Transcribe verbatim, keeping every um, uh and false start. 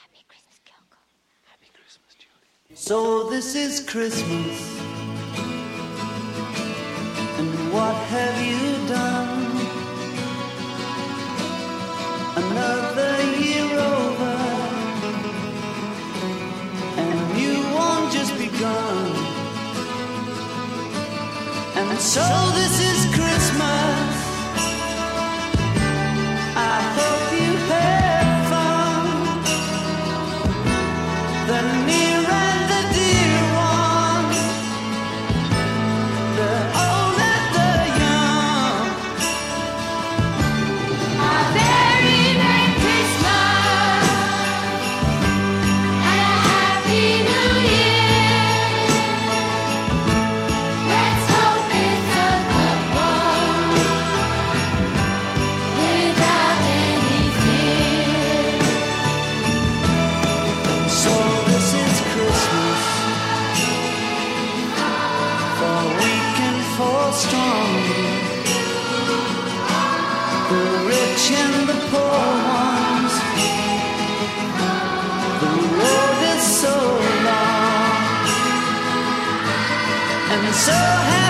So this is Christmas, and what have you done? Another year over, and a new one just begun. And so this is Christmas, I hope you had fun. The near and the dear one, the old and the young. A very Merry Christmas and a Happy New Year. Let's hope it's a good one without any fear. So this is Christmas, for weak and for strong, the rich and the poor ones. The road is so long, and so happy.